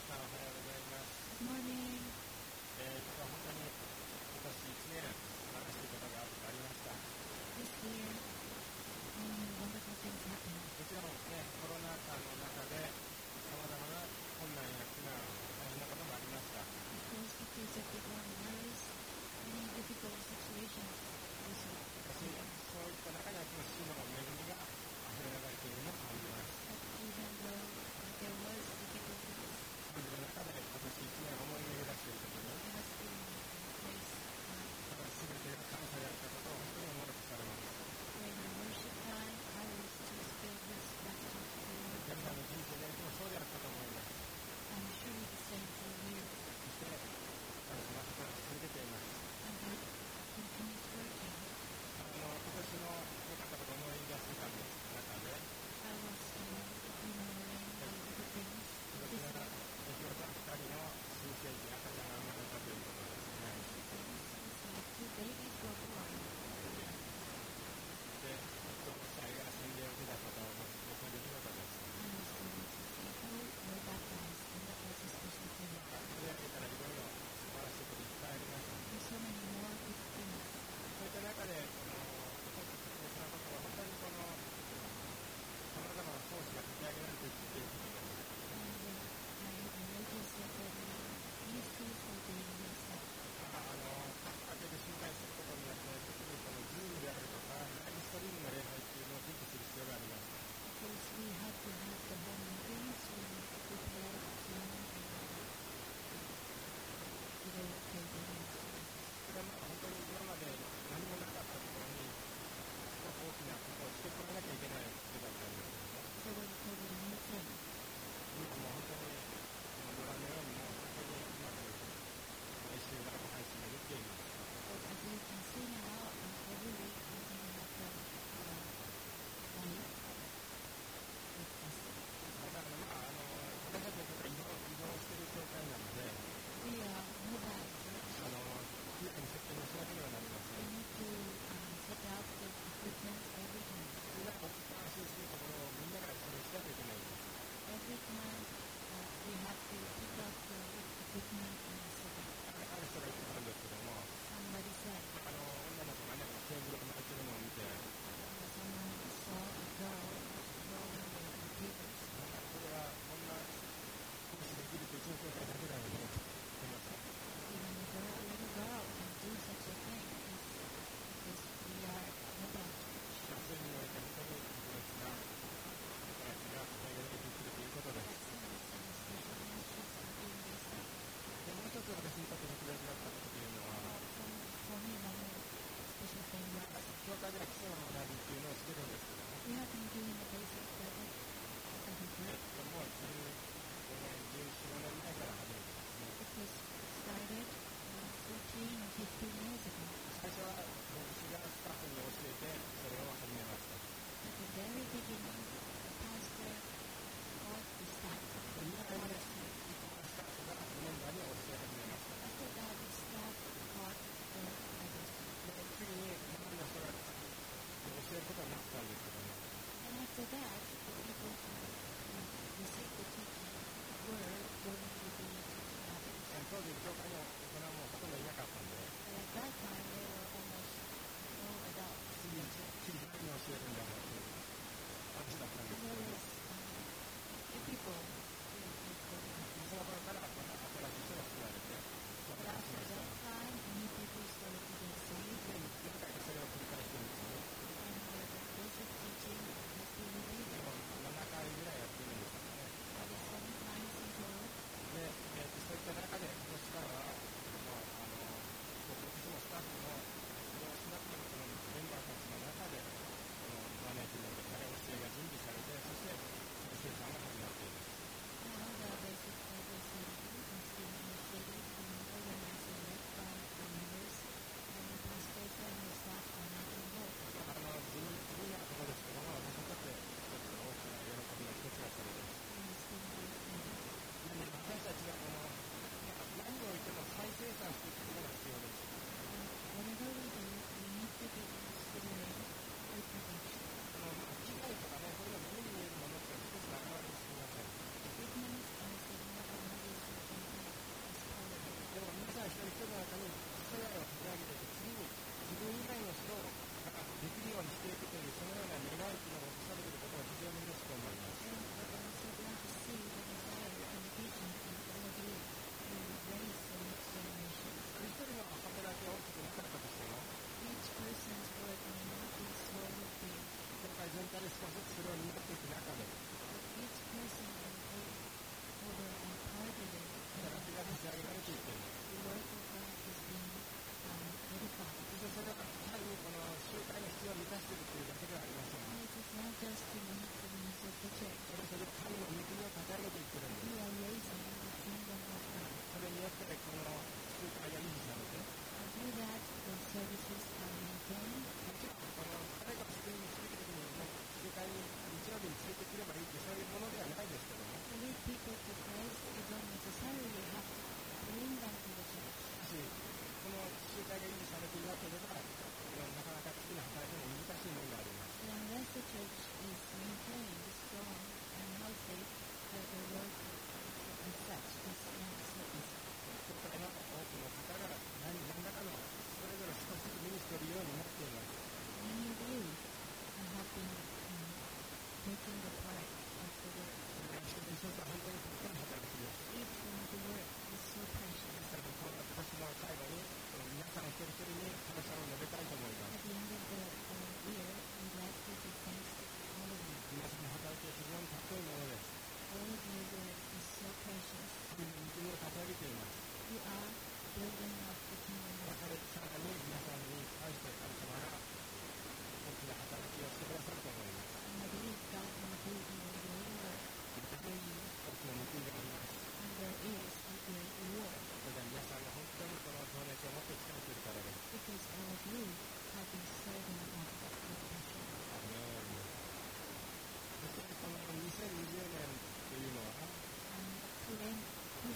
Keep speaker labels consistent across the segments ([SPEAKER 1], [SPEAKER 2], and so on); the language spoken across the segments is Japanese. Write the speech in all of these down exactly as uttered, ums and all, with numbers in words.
[SPEAKER 1] さんおはようございます。
[SPEAKER 2] Good morning.
[SPEAKER 1] えー、実は本当に今年いちねん楽しいことがありました。
[SPEAKER 2] This year, many wonderful things happened.
[SPEAKER 1] もちろんね、コロナ禍の中でさまざまな困難や苦難、大変なこともありました。
[SPEAKER 2] Of course, because of the coronavirus, many difficult situations also
[SPEAKER 1] しかし、
[SPEAKER 2] happened.
[SPEAKER 1] そういった中にはこの主の恵みが溢れ流れているのを感じます。
[SPEAKER 2] But even though uh, there was difficulties,
[SPEAKER 1] その中で今年いちねん思い巡らしているときに、
[SPEAKER 2] there has been a place uh,
[SPEAKER 1] ただ全てが神様であったことを本当に思い出されます。
[SPEAKER 2] when I worship time, I was to still this gratitude to the Lord.
[SPEAKER 1] 皆さんの人生でも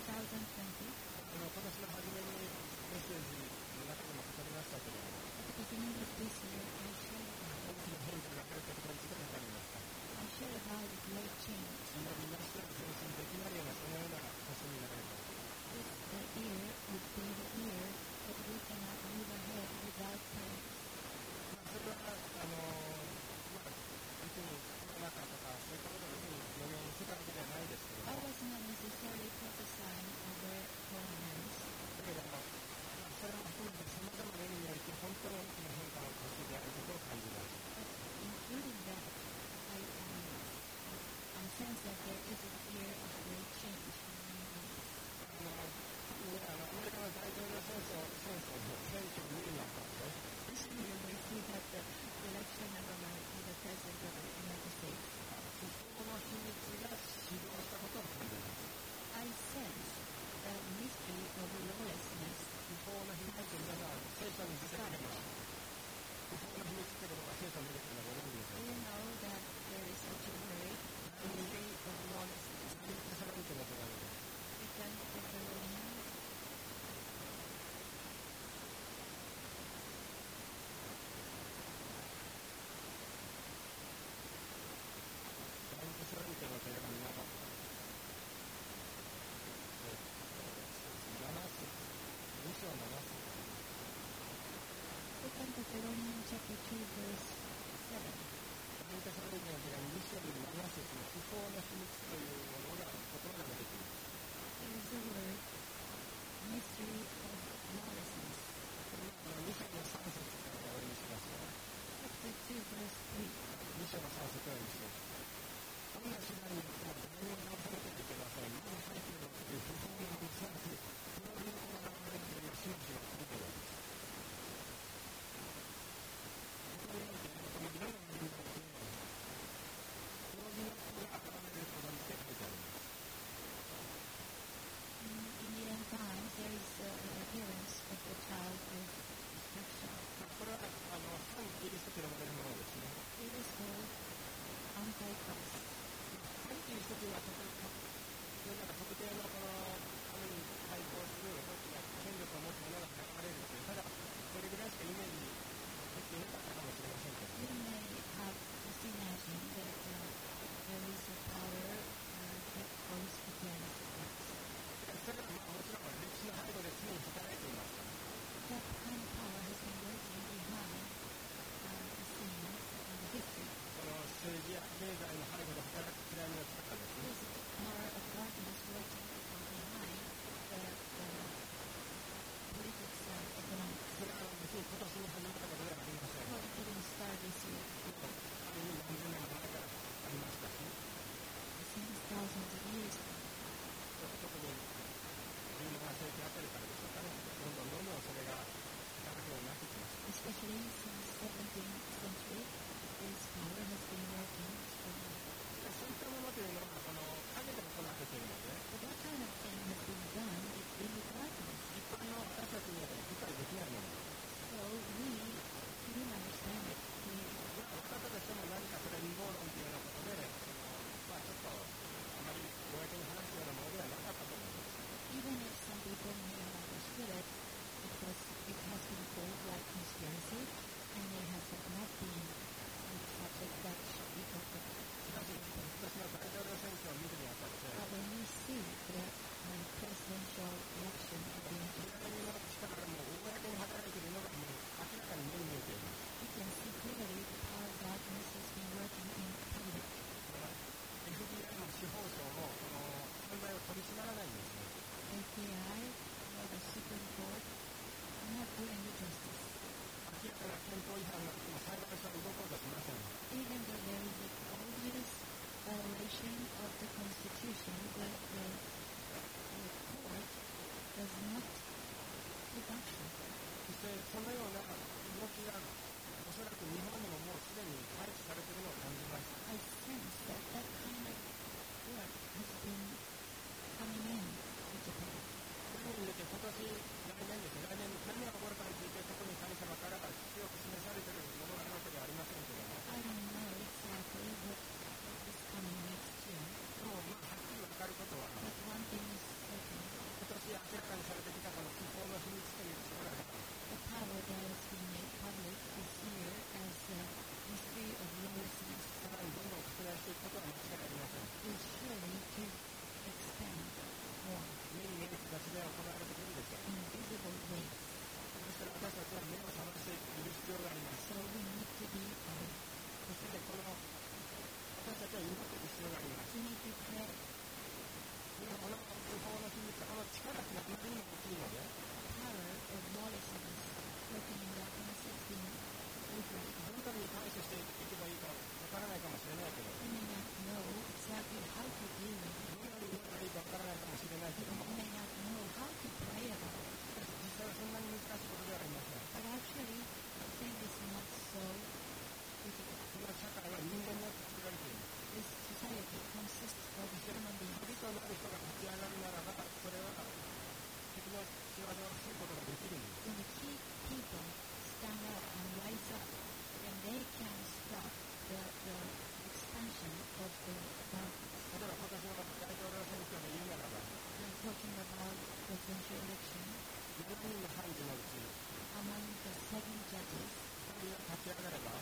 [SPEAKER 2] thousand twenty,
[SPEAKER 1] あの今年の初めにメッセージの中でも語りましたけども、
[SPEAKER 2] at the beginning of this year, I shared
[SPEAKER 1] 大
[SPEAKER 2] about,
[SPEAKER 1] きな変化が来るってことについて語りました。
[SPEAKER 2] I shared about the great change.
[SPEAKER 1] みんなみんな一人前進できないようなそのような年になれば、
[SPEAKER 2] This the year would be the year that we cannot move ahead without praise.
[SPEAKER 1] まあ、それはあのまあ別にコロナ禍とかそういったことを別に予言してたわけではないですけど
[SPEAKER 2] I
[SPEAKER 1] も、
[SPEAKER 2] was not necessarily prophesying over coronavirus,
[SPEAKER 1] だけども、まあ、それも含めてさまざまな意味において本当に大きな変化の年であることを感じます。
[SPEAKER 2] but including that, I, um, I sense that there is a year of great change in many ways.
[SPEAKER 1] あのあのアメリカの大統領戦争戦争の選挙を見るにあたって、
[SPEAKER 2] Especially when we see that the election of America, the president of the United States,
[SPEAKER 1] 不法の秘密が始動したことを感じます。
[SPEAKER 2] I sense the mystery of lawlessness.
[SPEAKER 1] 不法の秘密って皆さん聖書に出てくれば、不法の秘密ってことが聖書に出てくるのはご存知でし
[SPEAKER 2] Do
[SPEAKER 1] ょう
[SPEAKER 2] you
[SPEAKER 1] か。
[SPEAKER 2] know that there is such a word, mystery of lawlessness?
[SPEAKER 1] テサロニケの手紙で
[SPEAKER 2] Second Thessalonians,
[SPEAKER 1] 第二テサロニケの手紙のなな節、に章なな節、
[SPEAKER 2] Second Thessalonians chapter two verse seven.
[SPEAKER 1] 第二テサロニケの手紙に章なな節の不法の秘密というものが言葉が出てきます。
[SPEAKER 2] There is the word mystery of lawlessness.
[SPEAKER 1] これはに章のさん節からお読みしますよ。
[SPEAKER 2] Chapter two verse three.
[SPEAKER 1] に章のさん節をお読みします。どんな手段によっても誰にも騙されてはいけません。まず最近の不法なものすなわち黒人の行われている真偽が続くのです。ここにおいてこの色の問題で黒人の子が現れることについて書いてあります。
[SPEAKER 2] In, in the end times, there is uh, an appearance of the child of destruction.
[SPEAKER 1] まあ、これはあの反キリストと呼ばれるものですね。
[SPEAKER 2] It is called Antichrist.
[SPEAKER 1] 反キリストというのは特になんか特定のこのある意味対抗する大きな権力を持つ者が現れるという、ただそれぐらいしかイメージできていなかったかもしれませんけど
[SPEAKER 2] You
[SPEAKER 1] も、
[SPEAKER 2] may have just imagined that uh, there is a power uh, that goes against us.
[SPEAKER 1] それはまあもちろん歴史の背後で常に働いていますから。
[SPEAKER 2] That kind of power has been working behind uh, the scenes in the history.
[SPEAKER 1] この政治や経済の背後で働く嫌いの力ですね。
[SPEAKER 2] There's a power of darkness working behind the, the politics and economics.
[SPEAKER 1] それは別に今年に始まったことではありません。
[SPEAKER 2] Well, it didn't start this year.
[SPEAKER 1] ある意味何十年も前からありましたし、
[SPEAKER 2] Since thousands of years ago.
[SPEAKER 1] 特にじゅうなな世紀あたりからでしょうかね、どんどんどんどんそれが働くようになってきました。
[SPEAKER 2] Especially since seventeenth century, this power has been working strongly.
[SPEAKER 1] そういったものというのはこの影で行われているので、
[SPEAKER 2] But that kind of thing has been done in the darkness.
[SPEAKER 1] 一般の私たちには理解できないものです。
[SPEAKER 2] So we couldn't understand it clearly.
[SPEAKER 1] まあ、分かったとしても何かそれ陰謀論というようなことで、まあ、ちょっとあまり公に話すようなものではなかったと思います。
[SPEAKER 2] Even if some people may have understood it, it was it has been called like conspiracy, and it has not been a subject that should be talked about.
[SPEAKER 1] しかし、私の大統領選挙を見るにあたって、
[SPEAKER 2] But when we see the uh, presidential election of the United
[SPEAKER 1] 左の力がもう公に働いているのがもう明らかに目に見えています。
[SPEAKER 2] we can see clearly the power of darkness has been working in public.
[SPEAKER 1] この エフビーアイ の司法省もこの犯罪を取り締まらないんですね。
[SPEAKER 2] F B I or the Supreme Court are not doing the justice.
[SPEAKER 1] 明らかな憲法違反があっても裁判所は動こうとしません。
[SPEAKER 2] Even though there is a obvious violation of the Constitution, the, the, the court does not take action.
[SPEAKER 1] そしてそのような動きがおそらく日本にももうすでに配置されているのを感じます。
[SPEAKER 2] I sense that that kind of work has been coming in to Japan.
[SPEAKER 1] そういう意味で今年、来年ですね、来年何が起こるかについて特に神様から強く示されているものがあるわけではありませんけれども、
[SPEAKER 2] I don't know exactly what is coming next year,
[SPEAKER 1] でもまあはっきり分かることは、
[SPEAKER 2] but one about presidential election,
[SPEAKER 1] よにんの判事のうち
[SPEAKER 2] among the seven judges,
[SPEAKER 1] ふたりが立ち上がれば、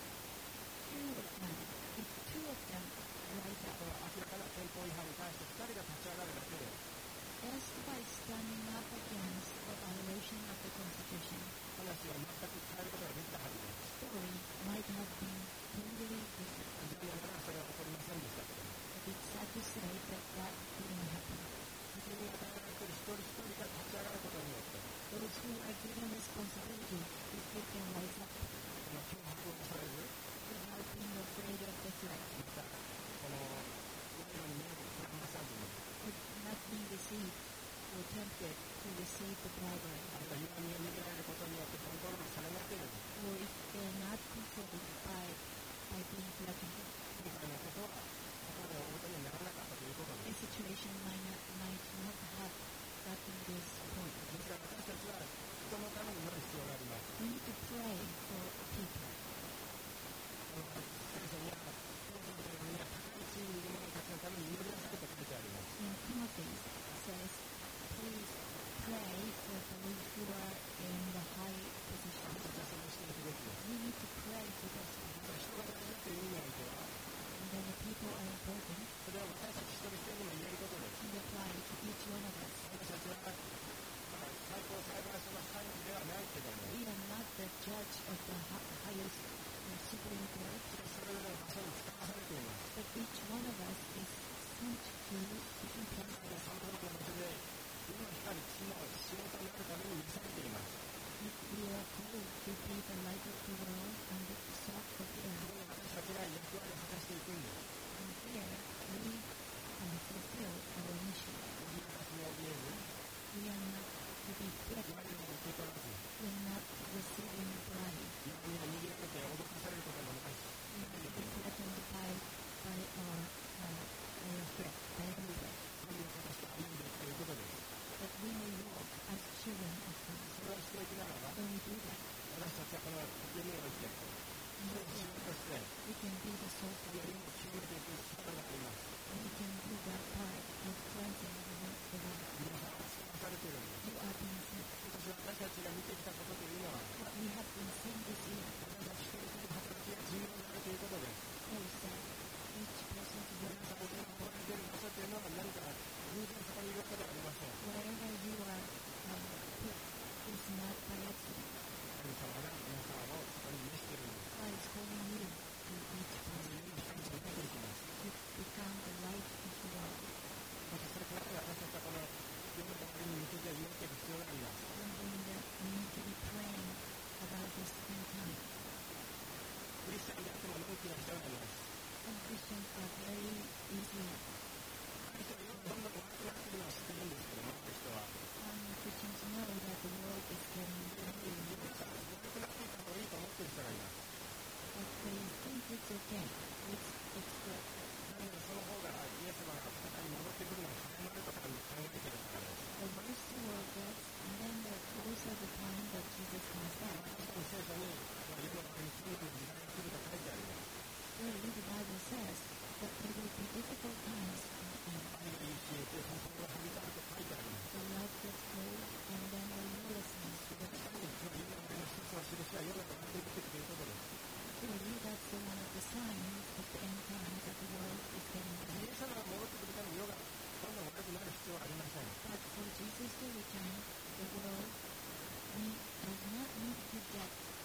[SPEAKER 2] two of them, if two of them rise
[SPEAKER 1] こ
[SPEAKER 2] up,
[SPEAKER 1] の明らかな憲法違反に対してふたりが立ち上がるだけで、
[SPEAKER 2] just by standing up against the violation of the Constitution,
[SPEAKER 1] 話を全く変えることができたはずです。
[SPEAKER 2] story might have been totally different.
[SPEAKER 1] 残念ながらそれは起こりませんでしたけども、
[SPEAKER 2] But it's sad to say that that didn't happen.
[SPEAKER 1] 責任を与えられている一人一人が立ち上がることによって、
[SPEAKER 2] Those who are given responsibility, if they can rise up
[SPEAKER 1] この脅迫をされる、
[SPEAKER 2] without being afraid of the threat,
[SPEAKER 1] また、この賄賂に目をくらまさずに、
[SPEAKER 2] would not be deceived or tempted to receive the bribery,
[SPEAKER 1] あるいは弱みを握られることによってコントロールされなければ、
[SPEAKER 2] or if they're not controlled by, by being threatened,
[SPEAKER 1] 今回のことは心を追うことにならなかったということで
[SPEAKER 2] the
[SPEAKER 1] す。
[SPEAKER 2] situation might not, might not have gotten this point.
[SPEAKER 1] ですから私たちは人のために祈る必要があります。
[SPEAKER 2] We need to pray for people.
[SPEAKER 1] この聖書には、教祖のようには高い地位にいる者たちのために祈りなさいと書いてあります。
[SPEAKER 2] In Timothy says, please pray for those who are in the high position.
[SPEAKER 1] 私たちはそれをしていくべきです。
[SPEAKER 2] We need to pray for those people.
[SPEAKER 1] 人が大事だという意味においては、
[SPEAKER 2] And then the people are important
[SPEAKER 1] それは私たち一人一人にも言えることです。
[SPEAKER 2] and apply to each one of us.
[SPEAKER 1] 私たちは、まあ、最高裁判所の判事ではないけども、
[SPEAKER 2] We are not the judge of the hi- highest uh, Supreme Court,
[SPEAKER 1] それぞれの場所に使わされています。
[SPEAKER 2] but each one of us is sent to different places.
[SPEAKER 1] そのことの場所で、世の光、地の仕事になるために召されています。
[SPEAKER 2] We are called to be the light of the world and the salt of the
[SPEAKER 1] そ
[SPEAKER 2] earth.
[SPEAKER 1] こに私たちが役割を果たしていくんです。
[SPEAKER 2] And there we uh, fulfill our mission.
[SPEAKER 1] 自分たちの家に、
[SPEAKER 2] We are not to be
[SPEAKER 1] 役
[SPEAKER 2] threatened.
[SPEAKER 1] 割を受け取らず、
[SPEAKER 2] We are not receiving bribe.
[SPEAKER 1] 弱みを握られて脅かされることもないし、
[SPEAKER 2] We are not threatened by, by our, uh, our threat, by the threat.
[SPEAKER 1] 神を果たして歩んでいくということです。
[SPEAKER 2] But we may walk as children of God.
[SPEAKER 1] それをしていきながら、
[SPEAKER 2] When we do that,
[SPEAKER 1] 私たちはこの家において、
[SPEAKER 2] we
[SPEAKER 1] それを仕
[SPEAKER 2] can,
[SPEAKER 1] 事として、
[SPEAKER 2] we can be the salt of
[SPEAKER 1] よ
[SPEAKER 2] the
[SPEAKER 1] りも
[SPEAKER 2] earth.
[SPEAKER 1] 清めていく力があります。
[SPEAKER 2] And we can do that part of cleansing the wo- the world.
[SPEAKER 1] 皆さんは使わされているんです。
[SPEAKER 2] You are being sent.
[SPEAKER 1] 今年私たちが見てきたことというのは、
[SPEAKER 2] What we have been seeing this year
[SPEAKER 1] 私たち一人一人の働きが重要であるということです。
[SPEAKER 2] shows that each person's
[SPEAKER 1] 皆
[SPEAKER 2] work,
[SPEAKER 1] さんが今来られている場所というのは何か偶然そこにいることではありません。
[SPEAKER 2] wherever you are um, put, is not by accident.
[SPEAKER 1] 神様が皆さんをそこに召しているんです。
[SPEAKER 2] God is calling you to each
[SPEAKER 1] その
[SPEAKER 2] person
[SPEAKER 1] ように光に出ていきます。
[SPEAKER 2] to become the light of the world.
[SPEAKER 1] そしてそれから私たちはこの世の終わりに向けて祈っていく必要があります。
[SPEAKER 2] And then the, we need to be praying about this end time.
[SPEAKER 1] クリスチャンであってものんきな人がいます。
[SPEAKER 2] Some Christians are very easy.
[SPEAKER 1] 神様よくどんどん悪くなっているのは知ってるんですけども、って人は。
[SPEAKER 2] Some Christians know that the world is getting
[SPEAKER 1] 自分たちが悪くなっていた方がいいと思っている人がいます。
[SPEAKER 2] but they think it's okay. It's, it's good.
[SPEAKER 1] なのでその方がイエス様が再び戻ってくるのが早まるとか考えているからです。
[SPEAKER 2] The worse the world gets, and then the closer the time that Jesus comes back.
[SPEAKER 1] 確かに聖書に世の中に罪の時代が来ると書いてあります。
[SPEAKER 2] Clearly, the Bible says that there will be difficult times in the end.
[SPEAKER 1] 愛が言い消えて、戦争がはびたると書いてあります。
[SPEAKER 2] The love gets cold, and then the lawlessness
[SPEAKER 1] 確かにその世の中の一つの印は世の中が出てくるということです。
[SPEAKER 2] Clearly, that's the one of the signs of the end times that the world is getting
[SPEAKER 1] イ
[SPEAKER 2] bad.
[SPEAKER 1] エス様が戻ってくるために世がどんどん悪くなる必要はありません。
[SPEAKER 2] But for Jesus to return, the world need, does not need to get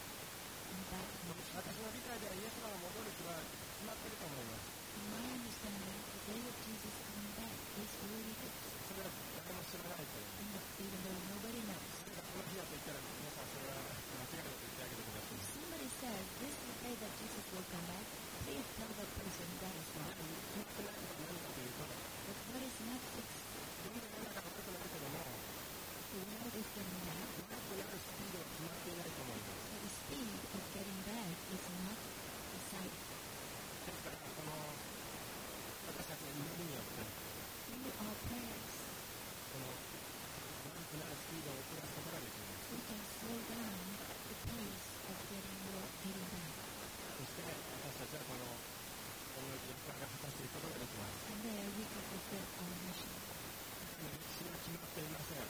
[SPEAKER 2] in bad condition.
[SPEAKER 1] 私の理解ではイエス様が戻る日は決まっていると思います。
[SPEAKER 2] In my understanding, the day of Jesus coming back is already fixed,
[SPEAKER 1] それは誰も知らないという。
[SPEAKER 2] and even though nobody knows.
[SPEAKER 1] それがこの日だと言ったら皆さんそれは間違いだと言ってあげてください。
[SPEAKER 2] If somebody says, this is the day that Jesus will come back, please tell that person that is wrong.
[SPEAKER 1] 決まってないことは何かというと、
[SPEAKER 2] But what is not fixed,
[SPEAKER 1] どんどん世の中が悪くなるけども、
[SPEAKER 2] the world is getting bad,
[SPEAKER 1] 悪くなるスピードは決まっていないと思います。
[SPEAKER 2] but the speed of getting bad is not decided.
[SPEAKER 1] ですから、この私たちの祈りによって、
[SPEAKER 2] Through our prayers,
[SPEAKER 1] この悪くなるスピードを遅らすことができます。
[SPEAKER 2] we can slow down the pace of getting, wo- getting bad.
[SPEAKER 1] そして私たちはこのこの役割が果たしていくことができます。
[SPEAKER 2] And there we can fulfill our mission.
[SPEAKER 1] 歴史は決まっていません。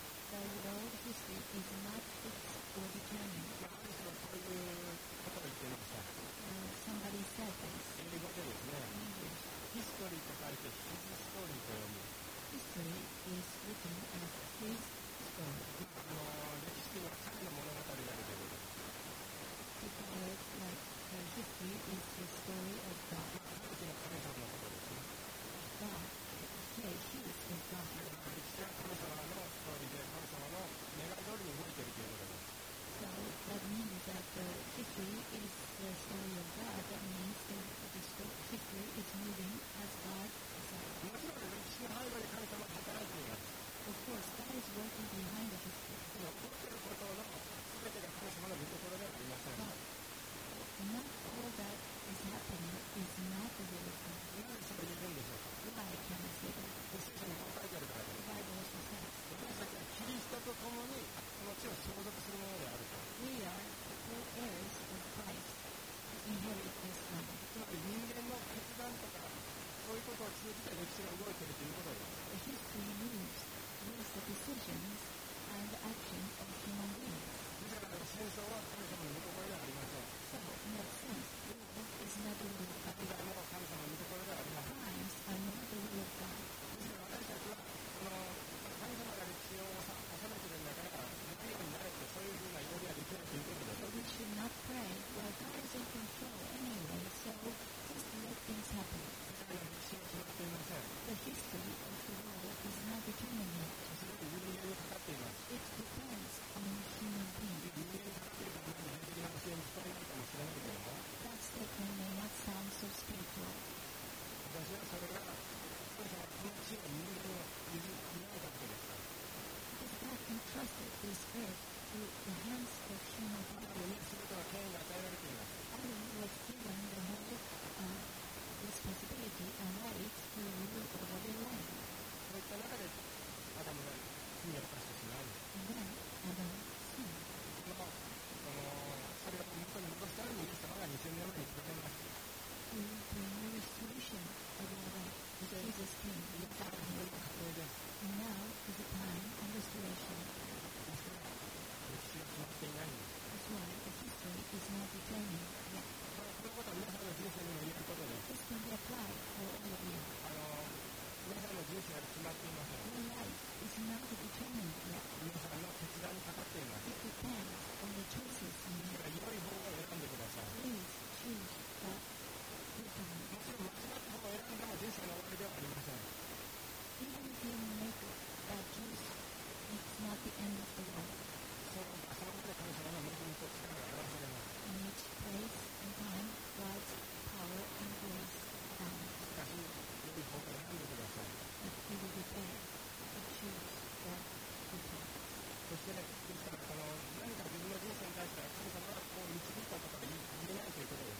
[SPEAKER 2] this earth through the hands of human
[SPEAKER 1] あなた
[SPEAKER 2] beings.
[SPEAKER 1] に全ての権威が与えられています。
[SPEAKER 2] Adam was given the whole uh, responsibility and rights to rule over their land.
[SPEAKER 1] そういった中でアダムが罪を犯してしまう。
[SPEAKER 2] And then Adam sinned.
[SPEAKER 1] そのそのそれを元に戻すためにイエス様がにせんねんまえに来られました。
[SPEAKER 2] To bring a restoration of our life. Jesus came.
[SPEAKER 1] 今から非常に確認です。
[SPEAKER 2] And now is the time of restoration.
[SPEAKER 1] 歴史が決まっていないんです。
[SPEAKER 2] That's why the history is not determined yet.
[SPEAKER 1] このことは皆さんの人生にも言えることです。
[SPEAKER 2] This can be applied for all of you.
[SPEAKER 1] あの皆さんの人生は決まっていません。
[SPEAKER 2] Your life is not determined yet.
[SPEAKER 1] 皆さんの決断にかかっています。
[SPEAKER 2] It depends on the choices you
[SPEAKER 1] だから
[SPEAKER 2] make.
[SPEAKER 1] 良い方を選んでください。
[SPEAKER 2] Please choose the good one.
[SPEAKER 1] もちろん間違った方を選んでも人生の終わりではありません。
[SPEAKER 2] Even if you make bad choice, it's not the end of the world.
[SPEAKER 1] そのその中で神様の恵みと力が表されます。
[SPEAKER 2] In each place and time, God's power and grace abound.
[SPEAKER 1] しかし、良い方を選んでください。
[SPEAKER 2] But you will be there to choose the good one.
[SPEAKER 1] そして、ですからこの何か自分の人生に対しては神様がこう導いたとか言えないということです。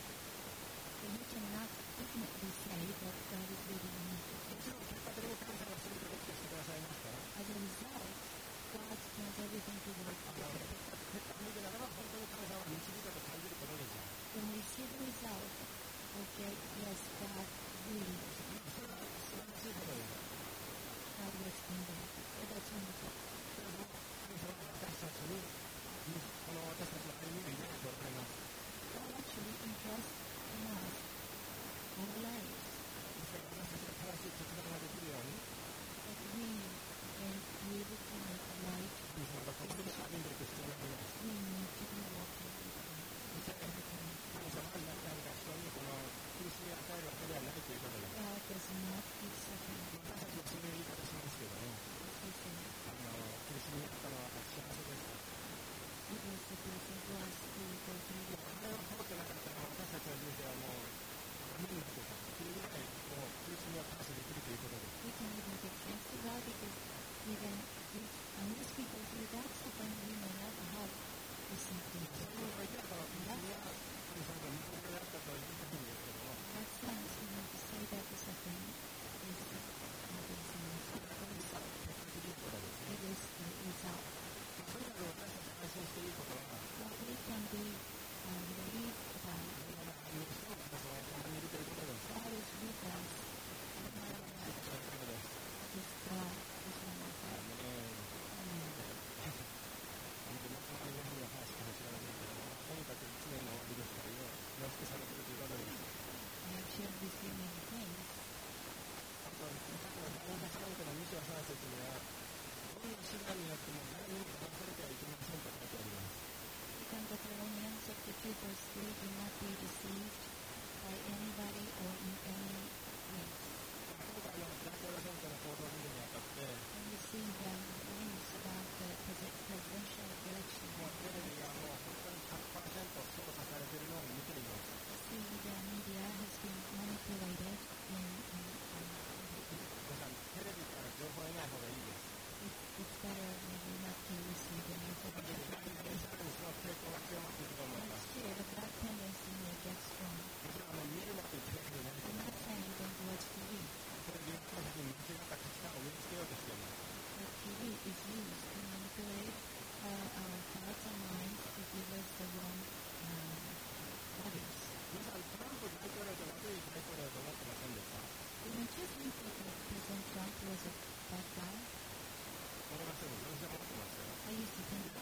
[SPEAKER 2] So you cannot definitely say that God is leading you.
[SPEAKER 1] もちろん結果的に神様が全てを起きてしてくださいました。
[SPEAKER 2] As a result, God turns everything to work
[SPEAKER 1] あの
[SPEAKER 2] together.
[SPEAKER 1] 結果を見るならば本当に神様が導いたと感じることでしょう。
[SPEAKER 2] When we see the result, okay, yes, God really
[SPEAKER 1] それは素晴らしいことです。
[SPEAKER 2] God was in there. So that's wonderful.
[SPEAKER 1] けれども神様が私たちにこの私たちの歩みを入れておられます。
[SPEAKER 2] God actually entrusts in us our lives
[SPEAKER 1] ですから私たちが正しい決断ができるように
[SPEAKER 2] that we can be able to make right.
[SPEAKER 1] 神様がここで歩んでいく必要があります。
[SPEAKER 2] We need to be walking with Him every time.
[SPEAKER 1] 神様は何か人にこの苦しみを与えるわけではないということです。
[SPEAKER 2] God does not give suffering.
[SPEAKER 1] 私たちはそういう言い方しますけども、
[SPEAKER 2] We say
[SPEAKER 1] あの苦しみにあったのは幸せです。
[SPEAKER 2] it was a blessing to us to go through
[SPEAKER 1] こ
[SPEAKER 2] this.
[SPEAKER 1] れを通ってなかったら私たちの人生はもうダメになってたというぐらいもう苦しみをパスできるということです。
[SPEAKER 2] We can even give thanks to God because even if unless we go through that suffering, we may not have this something.
[SPEAKER 1] そういう意味ではこの苦しみは神様が見込みであったと言いたいんですけども、
[SPEAKER 2] In that sense, we need to say that the suffering is a blessing.
[SPEAKER 1] この実は結果的にそうですね。
[SPEAKER 2] It is the result.
[SPEAKER 1] とにかく私たちが安心していいことは、
[SPEAKER 2] What we can be uh, relieved about
[SPEAKER 1] 神様が神にしても私は共にいるということです。
[SPEAKER 2] God is with us.
[SPEAKER 1] そういうことです。
[SPEAKER 2] This God is wonderful.
[SPEAKER 1] あのね、
[SPEAKER 2] Amen.
[SPEAKER 1] 本当にまとまりの日には話が知らないけども、とにかくいちねんの終わりですから、よろしくされているということです。
[SPEAKER 2] I have shared with you many things.
[SPEAKER 1] あと、過去の大阪サミットのに章さん節には、どんな手段によっても誰にも騙されてはいけませんと書いてあります。
[SPEAKER 2] Second Thessalonians chapter two verse three, do not be deceived by anybody or in any way.
[SPEAKER 1] 今回の大統領選挙の報道を見るにあたって、
[SPEAKER 2] When you see the news about the pres- presidential election,
[SPEAKER 1] もうテレビがもう本当にひゃくパーセント操作されているのを見ています。
[SPEAKER 2] see the media has been manipulated in, in, in
[SPEAKER 1] 皆さん、テレビから情報を得ない方がいいです。
[SPEAKER 2] it's, it's better maybe not to receive the news of the
[SPEAKER 1] さらにその傾向が強まっていくと思います。
[SPEAKER 2] Next year, the black tendency may get strong.
[SPEAKER 1] もちろんあの見るなというテレビになり
[SPEAKER 2] I'm not saying you don't watch T V,
[SPEAKER 1] テレビは私たちに間違った価値観を植え付けようとしています。
[SPEAKER 2] but T V is used to manipulate uh, our thoughts and minds to give us the wrong um, values.
[SPEAKER 1] 皆さん、トランプ大統領と悪い大統領と思ってませんでした？
[SPEAKER 2] Don't you think that President Trump was a bad guy?
[SPEAKER 1] 思いませんでした。私は思ってましたよ。
[SPEAKER 2] I used to think